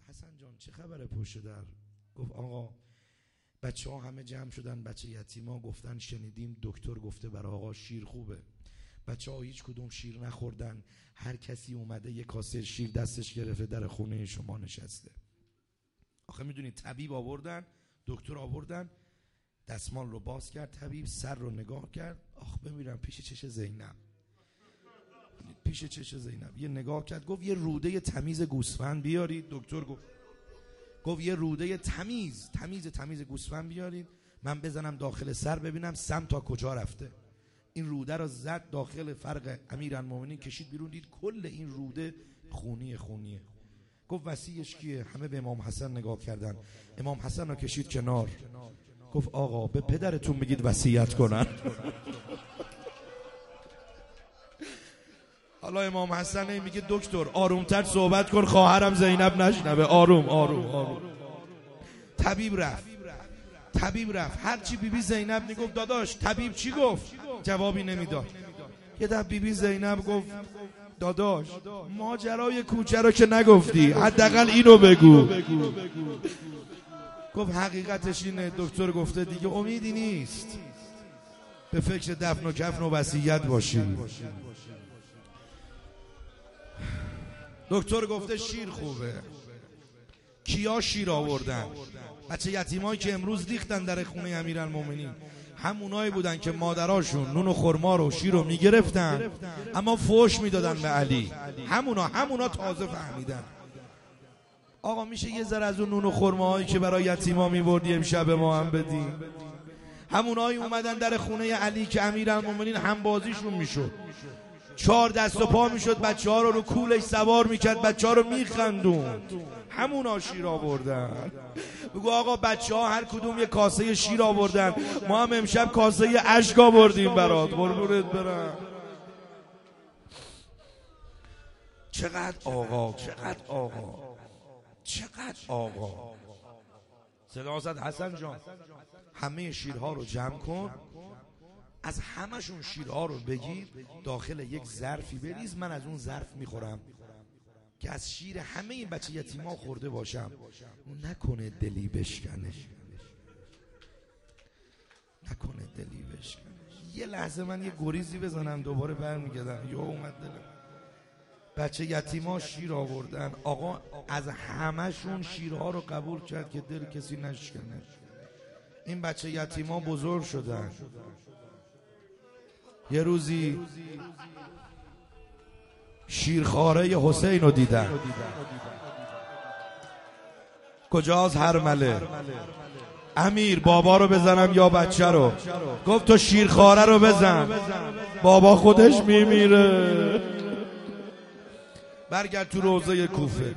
حسن جان چه خبره پشت در؟ گفت آقا بچه ها همه جمع شدن، بچه یتیما گفتن شنیدیم دکتر گفته برای آقا شیر خوبه. بچه ها هیچ کدوم شیر نخوردن، هر کسی اومده یه کاسه شیر دستش گرفته در خونه شما نشسته. آخه میدونید طبیب آوردن، دکتر آوردن، دستمال رو باز کرد، طبیب سر رو نگاه کرد، آخ بمیرم پیش چش زینب، پیش چش زینب یه نگاه کرد، گفت یه روده تمیز گوسفند بیارید. دکتر گفت یه روده تمیز گوسفند بیارید، من بزنم داخل سر ببینم سم تا کجا رفته. این روده رو زد داخل فرق امیرالمومنین، کشید بیرون، دید کل این روده خونیه. گفت وصیش کیه؟ همه به امام حسن نگاه کردن. امام حسن رو کشید کنار، گفت آقا به پدرتون بگید وصیت کنن. حالا امام حسن میگه دکتر آرومتر صحبت کن خواهرم زینب نشنوه. آروم. طبیب رفت هرچی بیبی زینب میگفت داداش طبیب چی گفت؟ جوابی نمیداد. یه دفعه بیبی زینب گفت داداش ماجرای کوچه رو که نگفتی، حداقل اینو بگو. گفت حقیقتش اینه دکتر گفته دیگه امیدی نیست، به فکر دفن و کفن و وصیت باشی. دکتر گفته شیر خوبه. کیا شیر آوردن؟ بچه یتیمایی که امروز ریختن در خونه امیرالمومنین همونایی بودن که مادراشون نون و خرما رو شیر رو میگرفتن اما فوش میدادن به علی. همونا تازه فهمیدن. آقا میشه یه ذره از اون نون و خرماهایی که برای یتیما میبردی امشب ما هم بدیم؟ همونایی اومدن در خونه علی که امیرالمومنین هم بازیشون میشد، 4 دست و پا میشد، بچه ها رو کولش سوار میکرد، بچه ها رو میخندون. همونا شیر آوردن. بگو آقا بچه ها هر کدوم یه کاسه شیر آوردن، ما هم امشب کاسه اشک آوردیم برات. قربونت برم. چقدر آقا. صدا زد حسن جان همه شیرها رو جمع کن، از همشون شیرها رو بگیر داخل یک ظرفی بریز، من از اون ظرف میخورم که از شیر همه این بچه یتیما خورده باشم. نکنه دلی بشکنه. یه لحظه من یه گریزی بزنم دوباره برمیگردم، یا اومد دلم. بچه یتیما شیر آوردن، آقا از همشون شیرها رو قبول کرد که دل کسی نشکنه. این بچه یتیما بزرگ شدن. یه روزی شیرخواره حسین رو دیدن. کجاست هرمله؟ امیر بابا رو بزنم یا بچه رو؟ گفت تو شیرخواره رو بزن، بابا خودش میمیره. برگرد تو روضه کوفه.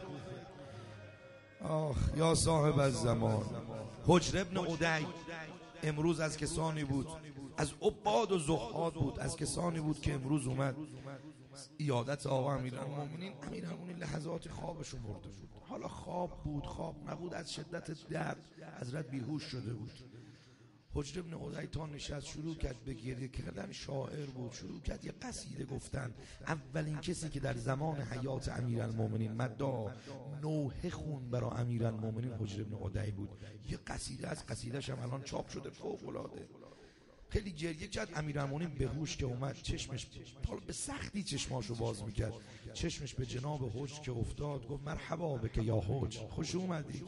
آخ یا صاحب الزمان. حجر ابن عدی امروز از کسانی بود، از عباد و زهاد بود، از کسانی بود که امروز اومد عیادت آقا امیرالمومنین. امیرالمومنین لحظات خوابشون برده بود. حالا خواب بود خواب نبود، از شدت درد حضرت بیهوش شده بود. حجر ابن عدی تا نشست شروع کرد به گریه کردن. شاعر بود، شروع کرد یه قصیده گفتن. اولین کسی که در زمان حیات امیرالمومنین مدعا نوحه خون برای امیرالمومنین حجر ابن عدی بود. یه قصیده از قصیده‌ش هم الان چاپ شده، فوق‌العاده. خیلی گریه کرد. امیرالمومنین به هوش که اومد، چشمش به سختی چشماشو باز میکرد، چشمش به جناب حجر که افتاد، گفت مرحبا بک یا حجر، خوش اومدی.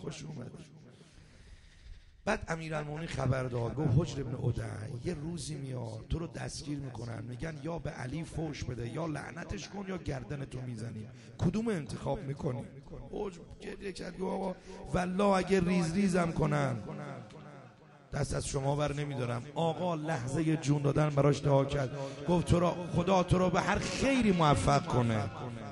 بعد امیرالمومنین خبر داد، گفت حجر ابن عدی یه روزی میاد تو رو دستگیر میکنن، میگن یا به علی فوش بده یا لعنتش کن یا گردنتو میزنیم، کدوم انتخاب میکنی؟ حجر گریه کرد، گفت آقا والله اگه ریزم کنن دست از شما بر نمیدارم. آقا لحظه جون دادن براش دعا کرد، گفت خدا تو رو به هر خیری موفق کنه.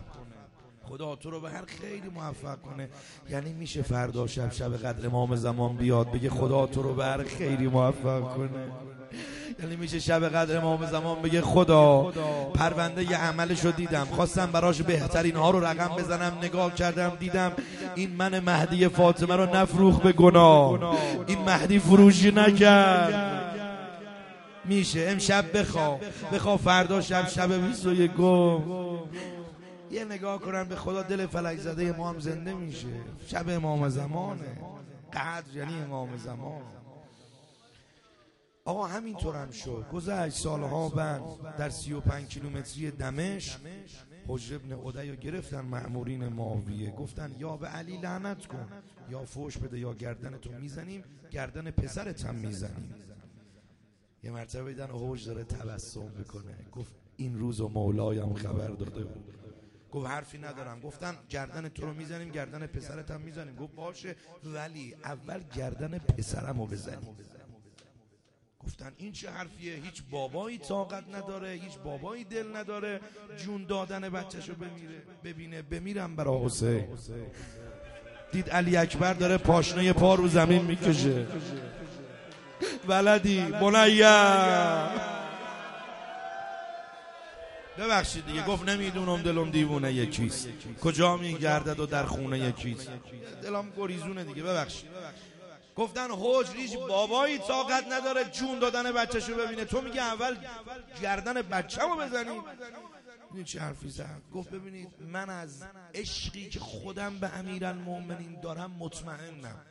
یعنی میشه فردا شب قدر امام زمان بیاد بگه خدا تو رو به هر خیری موفق کنه؟ یعنی میشه شب قدر امام زمان بگه خدا پرونده ی عملش رو دیدم، خواستم براش بهترین ها رو رقم بزنم، نگاه کردم دیدم این من مهدی فاطمه رو نفروخ به گناه، این مهدی فروشی نکرد. میشه امشب بخوا فردا شب 21 یه نگاه کنن به خدا، دل فلک زده ما هم زنده میشه. شب امام زمانه، قدر یعنی امام زمان. آقا همینطور هم شد. گذشت سالها بعد در 35 کیلومتری دمشق حجر ابن عدی رو گرفتن مأمورین معاویه، گفتن یا به علی لعنت کن، یا فوش بده، یا گردنتو میزنیم، گردن پسرت هم میزنیم. یه مرتبه دیدن حجر داره تبسم میکنه، گفت این روز و مولایم خبر داده بود. گفت حرفی ندارم. گفتن گردن تو رو میزنیم، گردن پسرت هم میزنیم. گفت باشه، ولی اول گردن پسرمو بزنیم. گفتن این چه حرفیه؟ هیچ بابایی طاقت نداره، هیچ بابایی دل نداره جون دادن بچه‌شو ببینه. بمیرم برا حسین. دید علی اکبر داره پاشنه پا رو زمین میکشه. ولدی بنیه، ببخشید دیگه. گفت نمیدونم دلم دیوونه یکیست، کجا میگردد و در خونه یکیست. دلم گریزونه دیگه، ببخشید. گفتن حجر هیچ بابایی طاقت نداره جون دادن بچه‌شو ببینه، تو میگه اول گردن بچه‌مو بزنی؟ این چه حرفی زد؟ گفت ببینید من از عشقی که خودم به امیرالمومنین دارم مطمئنم،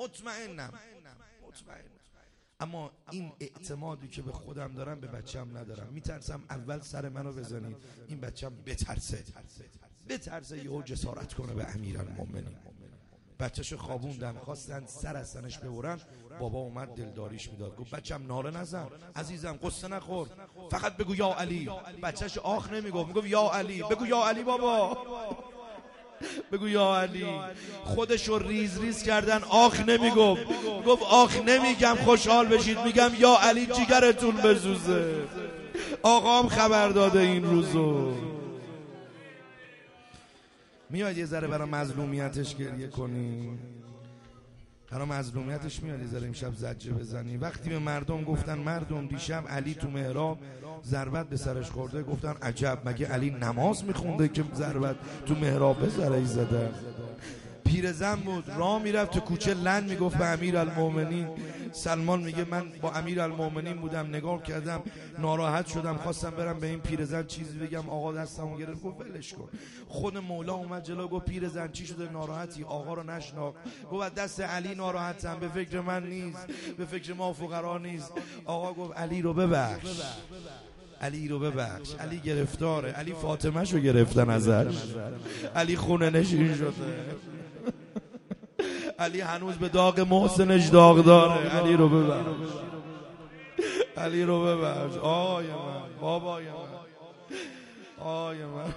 اما این اعتمادی که به خودم دارم به بچه‌م ندارم. میترسم اول سر منو بزنید، این بچه‌م بترسه یهو جسارت کنه به امیرالمومنین. بچه‌شو خوابوندن، خواستن سر از سنش ببرن. بابا اومد دلداریش میداد، گفت بچه‌م ناله نزن عزیزم، قصه نخور، فقط بگو یا علی. بچه‌ش آخ نمیگفت، میگفت یا علی. بگو یا علی بابا، بگو یا علی. خودشو ریز کردن، آخ نمیگفت. گفت آخ نمیگم خوشحال بشید، میگم یا علی جیگرتون بسوزه. آقام خبر داده این روزو. میاد یه ذره برای مظلومیتش گریه کنی، برای مظلومیتش میاد یه ذره امشب زجه بزنی. وقتی به مردم گفتن مردم دیشب علی تو محراب ضربت به سرش خورده، گفتن عجب، مگه علی نماز میخونده که ضربت تو محراب به سرش زده؟ پیرزن بود راه میرفت تو کوچه، لند میگفت به امیرالمومنین. سلمان میگه من با امیرالمومنین بودم، نگاه کردم ناراحت شدم، خواستم برم به این پیرزن چیزی بگم، آقا دستمو گرفت گفت ولش کن. خود مولا اومد جلو، گفت پیرزن چی شده ناراحتی؟ آقا رو نشناخت، گفت دست علی ناراحتم، به فکر من نیست، به فکر ما فقرا نیست. آقا گفت علی رو ببخش، علی رو ببخش، علی گرفتاره، علی فاطمه شو گرفتن ازش، علی خونه نشین شده، علی هنوز به داغ محسنش داغ داره، علی رو ببخش، علی رو ببخش. آی من، بابای من، آی من.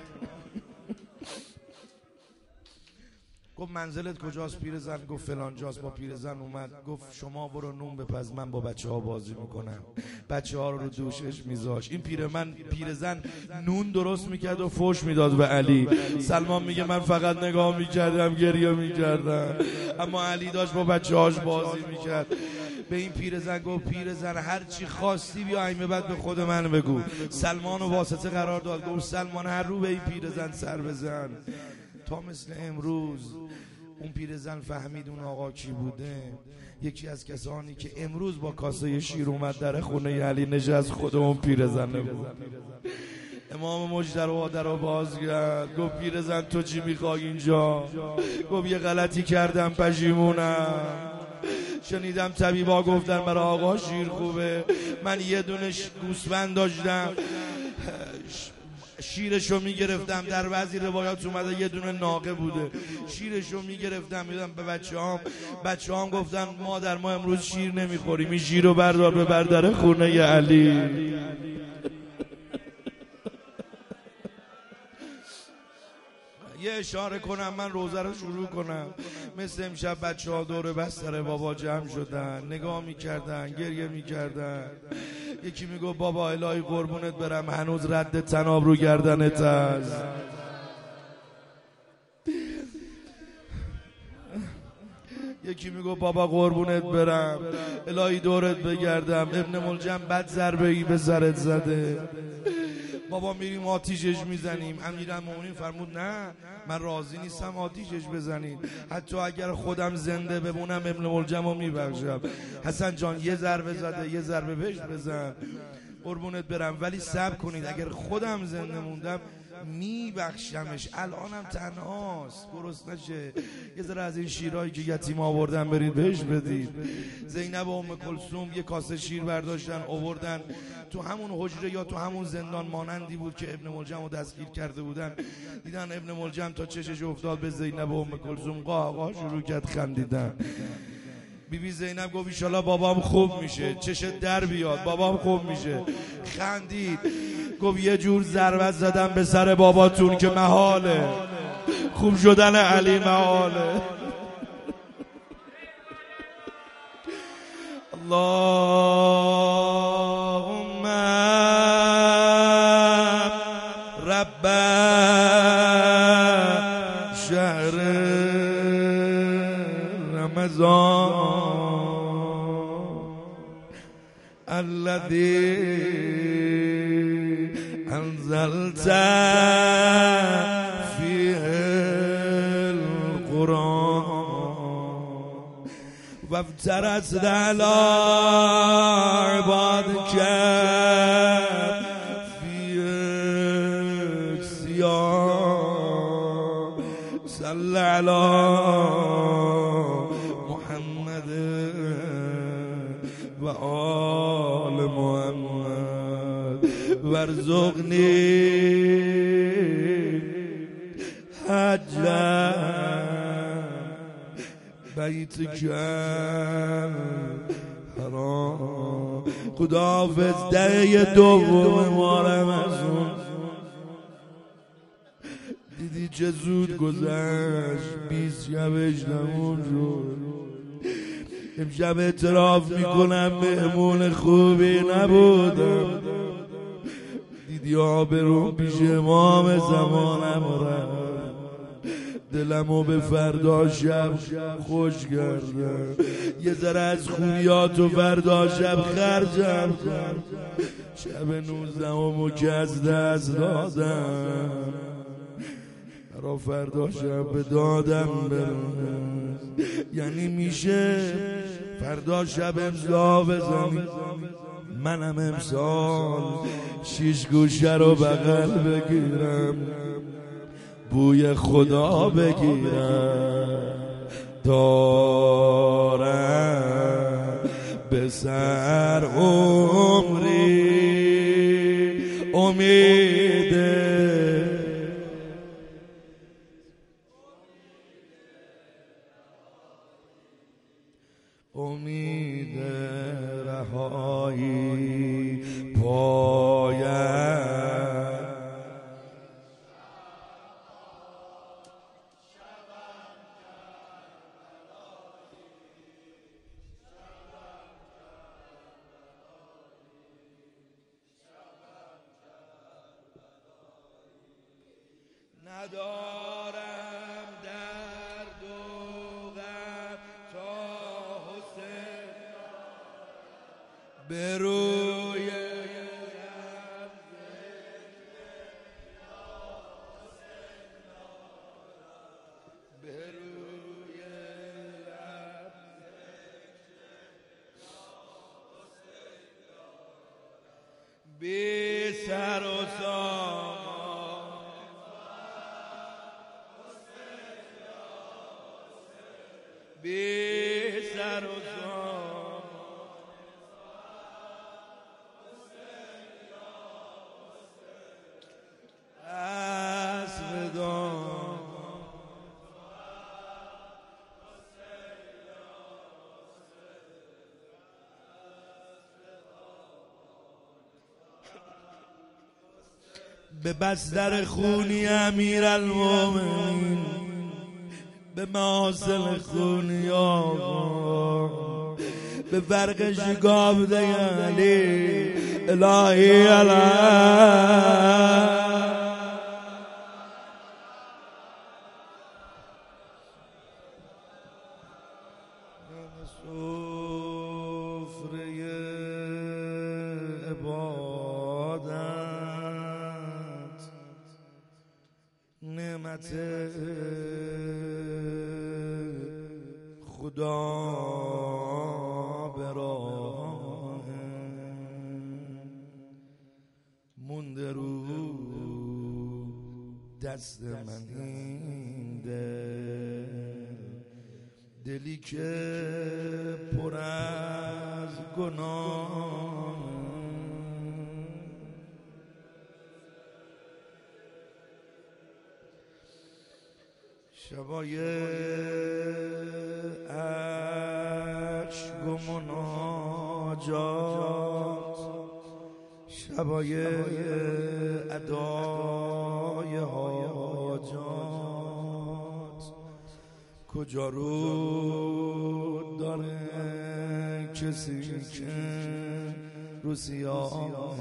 گفت منزلت کجاست پیرزن؟ گفت فلان جاست. با پیرزن اومد، گفت شما برو نون بپز، من با بچه‌ها بازی میکنم. بچه‌ها رو دوشش میذاش. این پیرزن نون درست میکرد و فوش میداد به علی. سلمان میگه من فقط نگاه میکردم، گریه میکردم، اما علی داشت با بچه‌هاش بازی میکرد. به این پیرزن گفت پیرزن هر چی خواستی بیا این بعد به خود من بگو. سلمانو واسطه قرار داد، گفت سلمان هر رو به این پیرزن سر بزن. تا مثل امروز اون پیرزن فهمید اون آقا کی بوده. یکی از کسانی که امروز با کاسه شیر اومد در خونه علی نشست، خود اون پیرزن بود. امام مجدر در رو باز کرد، گفت پیرزن تو چی میخوای اینجا؟ گفت یه غلطی کردم پشیمونم. شنیدم طبیبا گفتن برای آقا شیر خوبه، من یه دونه گوسفند داشتم، شیرشو میگرفتم، در بعضی روایات اومده یه دونه ناقه بوده، شیرشو میگرفتم میدم به بچه‌هام گفتن مادر ما امروز شیر نمیخوریم، این شیرو بردار ببر در خونه علی. یه اشاره کنم من روزه رو شروع کنم. مثل امشب بچه‌ها دور بستر بابا جمع شدن، نگاه میکردن، گریه میکردن. یکی میگو بابا الهی قربونت برم هنوز رد تناب رو گردنت است. یکی میگو بابا قربونت برم الهی دورت بگردم، ابن ملجم بد ضربه ای به سرت زده. بابا میریم آتیشش میزنیم. امیرالمومنین فرمود نه من راضی نیستم آتیشش بزنید، حتی اگر خودم زنده بمونم ابن ملجم رو میبخشم. حسن جان یه ضربه زده، یه ضربه بهش بزن. قربونت برم، ولی صبر کنید، اگر خودم زنده موندم میبخشمش. الانم تنهاست، گرسنشه. یه ذره از این شیرهایی که یتیم آوردن برید بهش بدید. زینب و ام کلثوم یه کاسه شیر برداشتن آوردن تو همون حجره یا تو همون زندان مانندی بود که ابن ملجم رو دستگیر کرده بودن. دیدن ابن ملجم تا چشش افتاد به زینب و ام کلثوم قاه شروع کرد خندیدن. بیبی زینب گفت ایشالا بابام خوب میشه، چشت در بیاد، بابام خوب میشه. خندید، گفت یه جور ضربت زدم به سر باباتون که محاله، خوب شدن علی محاله. اللهم رب شهر رمضان الذي انزلت فيه القرآن وافترست على عبادك في الصيام صل على محمد و آل محمد وارزقنی حجا بیتک حرام. خداحافظ، دقیقه دوم ماه رمضان دیدی چه زود گذشت، 20 شبش تموم شد. امشب اعتراف میکنم مهمون خوبی نبودم. دیدی آبروم پیش امام زمانم رفت، دلمو به فردا شب خوش کردم. یه ذره از خوبیاتو فردا شب خرجم کن. شب 19مو که از دست دادم، را فردا شب به دادم برس. یعنی میشه فردا شب امضا بزنی، منم امسال 6 گوشه رو بغل بگیرم، بوی خدا بگیرم. دارم به سر عمری امیده، امید رهایی پایم. ندارم درد و غم تا حسین به روی بی سر و سامان بی سر و سامان اسب دام به بستر خونی امیرالمومنین، به محاصل خونی آقا، به فرق شکافته علی الهی علی. سفره عبادت نعمت خدا براه دست من این دلی که پر از گناه، شبای عشق و مناجات، شبای ادای حاجات، کجا رو داره کسی که رو سیاه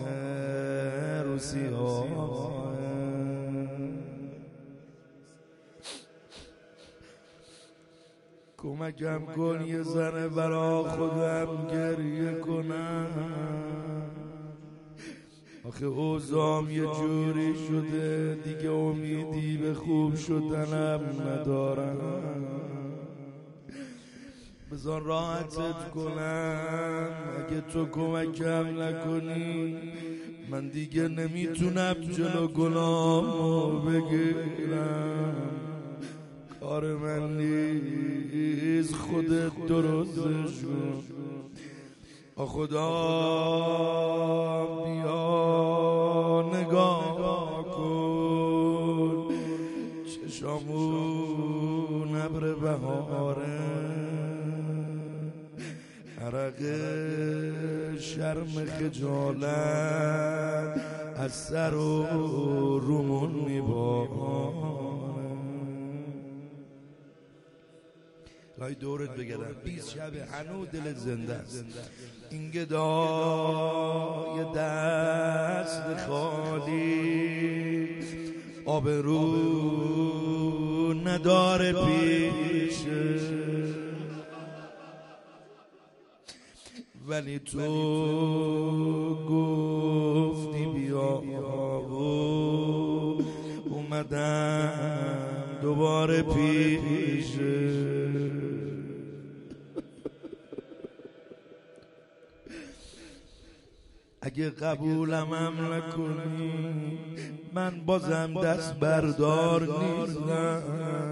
کمکم کن یه ذره برا خودم گریه کنم، آخه اوضاعم یه جوری شده دیگه امیدی به خوب شدنم ندارم. بذار راحتت کنم، اگه تو کمکم نکنی من دیگه نمیتونم جلو گناهمو بگیرم. کار من نیست، خودت درستش کن. خدا بیا نگاه کن، چشامون ابر بهاره، عرق شرم خجالت از سر و رومون میباره. لای دورت بگردم 20 شب هنو دلت زنده است، این گدای دست خالی آبرو نداره پیشه، ولی تو گفتی بیا و اومدم دوباره پیشه. اگه قبولم نکنی من بازم دست بردار نیستم،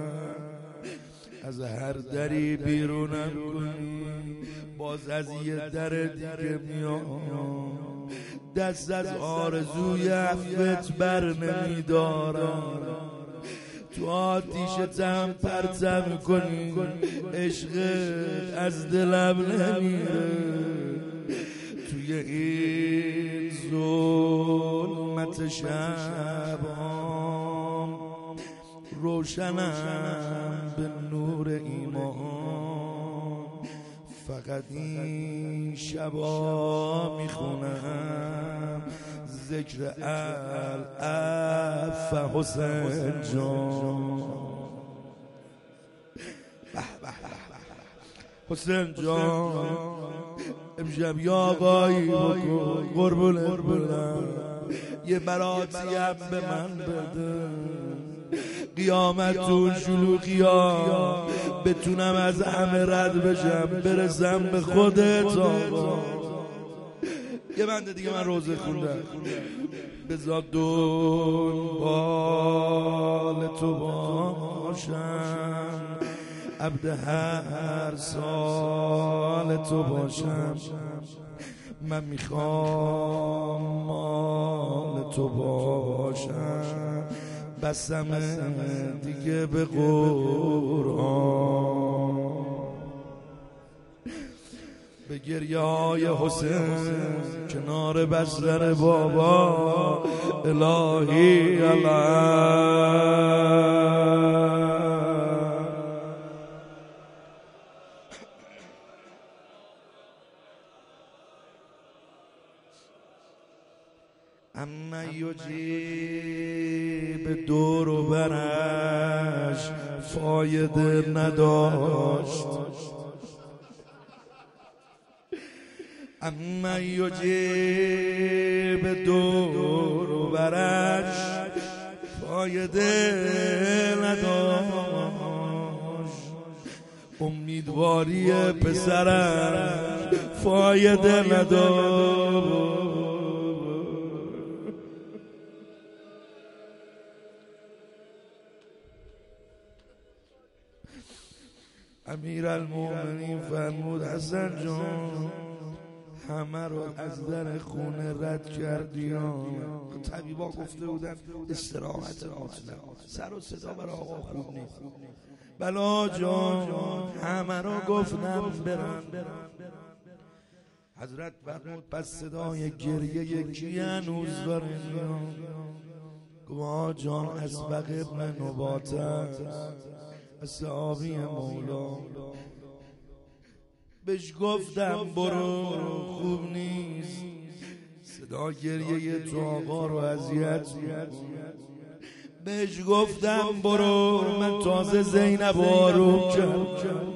از هر دری بیرونم کنی باز از یه در دیگه میام، دست از آرزوی عفوت بر نمیدارم. تو آتیشتم پرتم کنی عشقت از دلم نمیره، توی این ظلمت شبام روشنم به نور ایمان. فقط این شبا میخونم ذکر العف حسین جان. حسین جان امشب یا آقایی بکن قربونت برم، یه براتی هم به من بده، قیامت تو شلوغی ها بتونم از همه رد بشم برسم به خودت آقا. یه بنده دیگه من روزه خوندم، بذار دنبال تو باشم، عبد هر سال تو باشم، من میخوام مال تو باشم، بسم دیگه به قرآن. به گریه‌های حسین کنار بستر بابا الهی اما یجیب دور و برش فایده نداشت، اما یجیب دور و برش فایده نداشت، امیدواری پسرم فایده نداشت. امیرالمومنین فرمود حسن جان همه رو از در خونه رد کردی. طبیبا گفته بودن استراحت مطلق، سر و صدا بر آقا خوب نیست. بلا جان همه رو گفتم برم. حضرت فرمود پس صدای گریه یکی هنوز داره میاد. گفت جان اسبق ابن نباته صحابی مولا، بهش گفتم برو خوب نیست، صدا گریه تو آقا رو اذیت می‌کنه. بهش گفتم برو، من تازه زینب آروم کردم.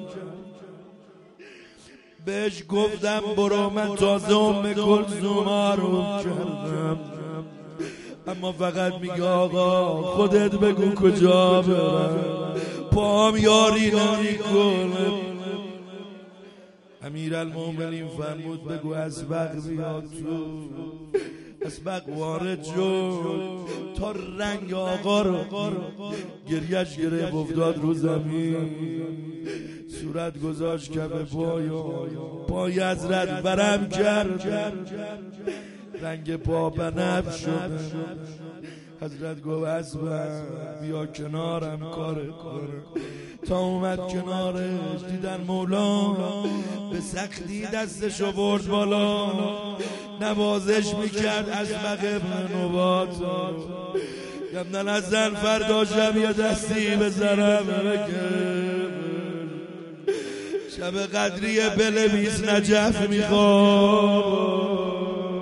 بهش گفتم برو، من تازه ام کلثوم آروم کردم. اما فقط میگه آقا خودت بگو کجا برم، پام یاری نمیکنه. امیرالمومنین فرمود بگو اسبق بیاد تو. اسبق وارد شد تا رنگ آقا رو گریش گره افتاد رو زمین. صورت گذاشت کف پای حضرت برم کرد، رنگ پا بنفش شد. حضرت گفت اسبق بیا کنارم کار کنه. تا اومد کنارش دیدن مولا به سختی دستشو برد بالا، نوازش میکرد اسبق ابن نباته. گفتن از زن فردا شب یه دستی بزنم شب قدری بلویز نجف میخواد.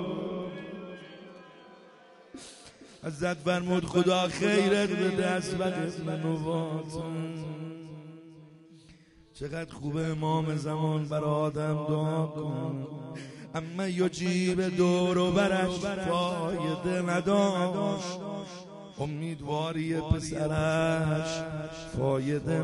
حضرت فرمود خدا خیرت بده اسبق ابن نباته. چقدر خوبه امام زمان بر آدم دعا کن، اما یجیب دور و برش فایده نداشت. امیدواری پسرش فایده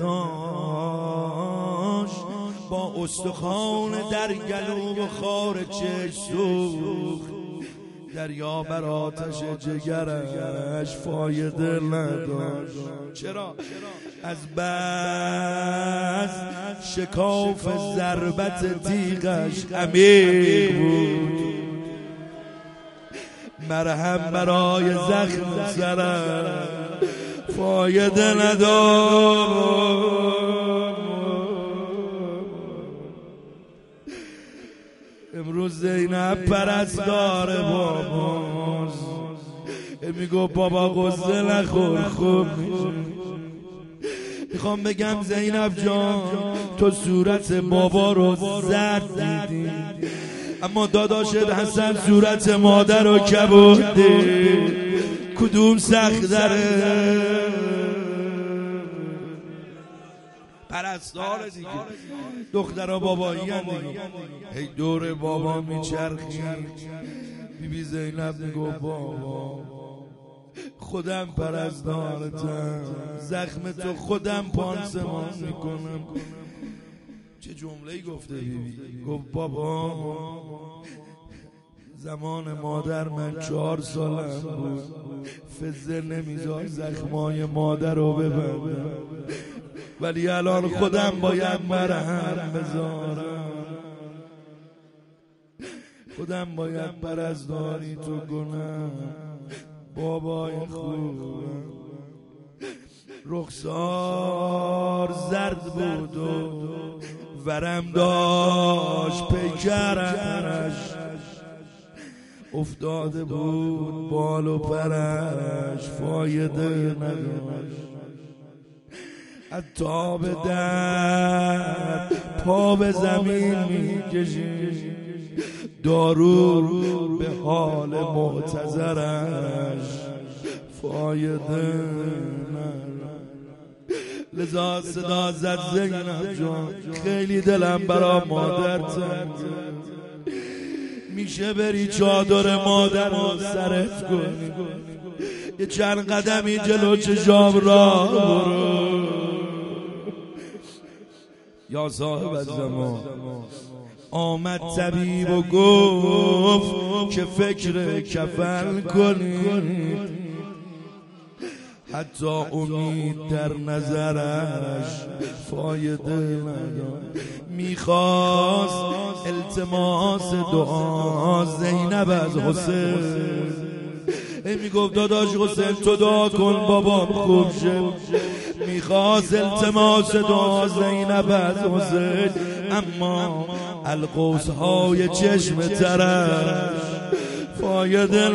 نداشت. با استخوان در گلو و خار چشم سوخت، دریا بر آتش جگرش فایده نداشت. چرا؟ از بس شکاف ضربت تیغش عمیق بود، مرهم برای زخم سرم فایده نداشت. امروز زینب پرستار باباست، میگو بابا غصه نخور خوب میشه. میخوام بگم زینب جان تو صورت بابا رو زرد دیدی، اما داداشت حسن صورت مادر رو کبود دید. کدوم سخت داره؟ پرستار دیگه، دخترها بابایی هم دیگه. هی دور بابا میچرخی. بیبی زینب میگو بابا خودم پرستارتم، زخم تو خودم پانسمان میکنم. چه جمله‌ای گفته بیبی؟ گفت بابا زمان مادر من 4 سالم بود، فزه نمیذار زخمای مادر رو ببندم، ولی الان خودم باید مرهم بذارم. خودم باید پرستاری تو کنم. بابای خوبم رخسار زرد بود و ورم داشت پیکرش، افتاده بود بال و پرش فایده نداشت. از تاب در پا به زمین میکشید، دارو به حال معتذرش فایده نداشت. لذا صدا زد زینب جان خیلی دلم برا مادر تنگه، میشه بری چادر مادر رو سرت کنی، یه چند قدمی جلو چشام راه برو. یا صاحب الزمان آمد طبیب و گفت که فکر کفن کنید. حتی امید در نظرش فایده نداشت. میخواست التماس دعا زینب از حسین، میگفت داداش حسین تو دعا کن بابام خوب شه. میخواست التماس دعا زینب از حسین، اما القوس‌های چشم ترش فایده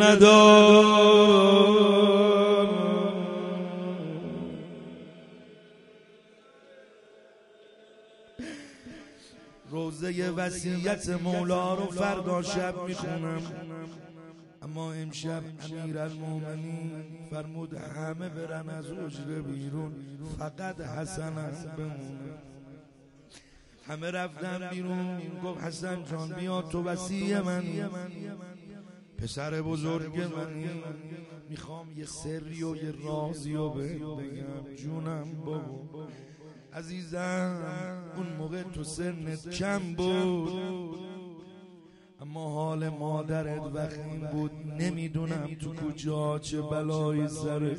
نداشت. روزه وصیت مولا رو فردا شب میخونم، اما امشب امیرالمومنین فرمود همه برن از حجره بیرون، فقط حسن بمونه. همه رفتن بیرون. گفت حسن جان بیا تو وصی منی، پسر بزرگ منی، میخوام یه سری و یه رازی رو بگم. جونم بابا عزیزم، اون موقع تو سنت کم بود، اما حال مادرت وخیم بود. نمیدونم تو کجا چه بلایی سرش،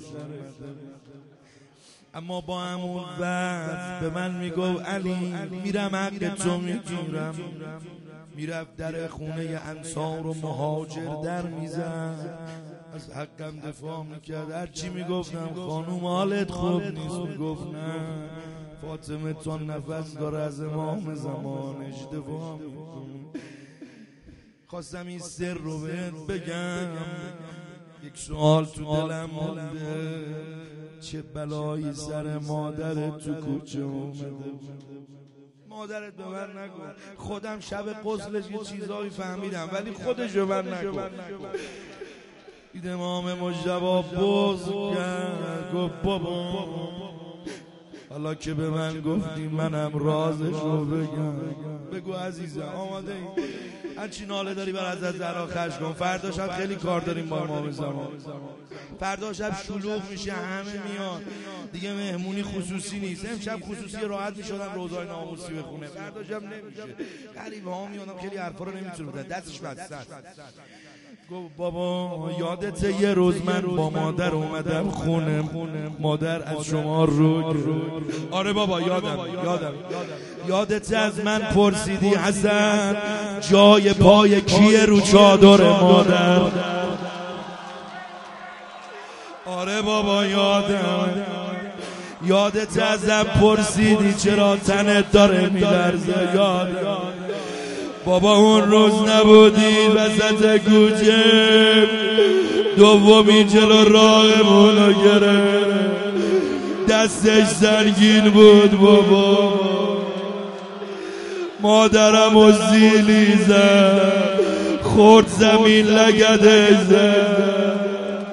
اما با همون وقت به من میگفت علی میرم حق تو میگیرم. میرفت در خونه انصار و مهاجر در میزد، از حقم دفاع میکرد. هرچی میگفتم خانوم حالت خوب نیست، میگفت نه فاطمه تا نفس داره از امام زمانش دفاع میکنه. خواستم این سر رو بگم. یک سوال تو دلم مونده، چه بلایی سر مادرت تو کوچه اومده؟ مادرت به من نگو. خودم شب غسلش یه چیزایی فهمیدم، ولی خودش به من نگو. دید امام مجتبی بغض کرد، گفت بابا حالا که به من گفتی منم رازش رو بگم. بگو عزیزم آماده ای؟ هرچی ناله داری بر حضرت زهرا خرج کن. فردا شب خیلی کار داریم با امام زمان. فردا شب شلوغ میشه، همه میان دیگه، مهمونی خصوصی نیست. امشب خصوصی راحت میشدم روزای ناموسی بخونه، فردا شب نمیشه. غریبه ها میان خیلی حرفا رو نمیتونه بزنه، دستش بسته است. گفت بابا یادت یه روز من با مادر اومدم خونه، مادر از شما رو آره بابا یادم یادت از من پرسیدی حسن جای پای کیه رو چادر مادر؟ آره بابا یادت ازم پرسیدی چرا تنت داره میلرزه؟ بابا اون روز نبودی وسط کوچه، دومی جلو راهمونو گرفت، دستش سنگین بود بابا، مادرم و زیلی زد، خورد زمین لگدش زد،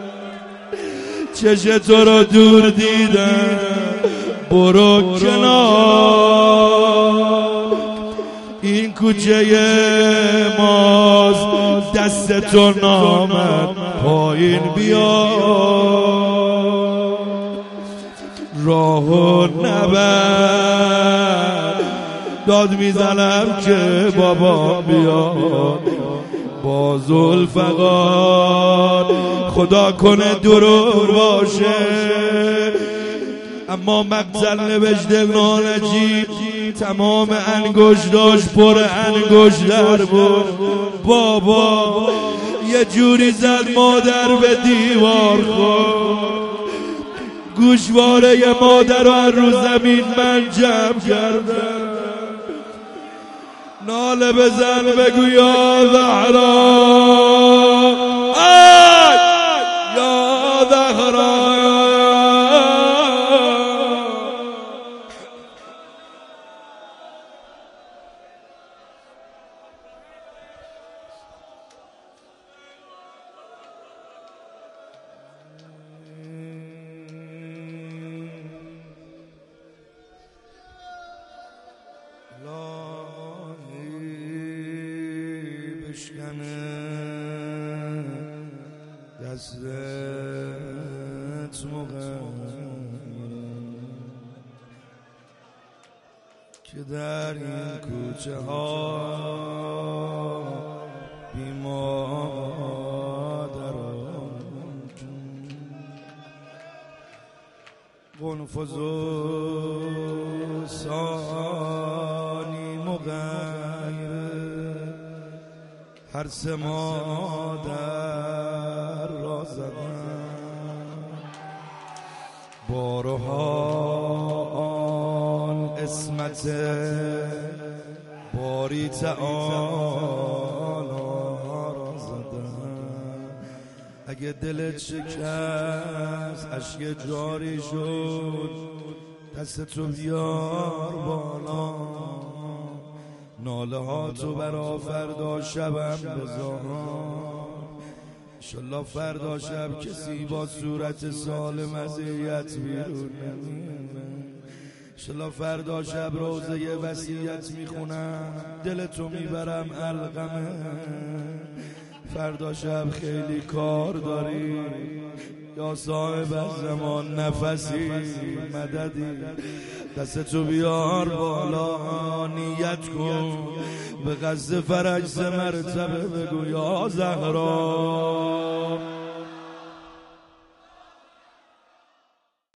چش تو رو دور دیدم، برو کنار، این کوچه ماست، دستتو نامد پایین بیا، راهو نبر، داد میزنم که بابا بیاد، با ذوالفقار خدا کنه دروغ باشه. اما مقتل نوشته نانجیب تمام انگشتاش پر انگشتر بود. بابا یه جوری زد مادر به دیوار خورد، گوشواره مادر رو رو زمین من جمع کردم، ناله بزن بگو یا زهرا، یا زهرا، بشکنه دستت که در این کوچه ها بی مادران قنفذ ثانی مغیر هر سه مادر را زدن بارها آن اسمت باری تعالی را زدن اگه دلت شکست اشک جاری شد دست تو بیار بالا ناله ها تو برا فردا شبم بذار انشالله فردا شب کسی با صورت سالم از هیئت بیرون نمیره انشالله فردا شب روزه یه وصیت میخونم دلتو میبرم علقمه فردا شب خیلی کار داری یا صاحب زمان نفسی مددی دستتو بیار بالا نیت کن به قصد فرج ز مرتبه بگو یا زهرا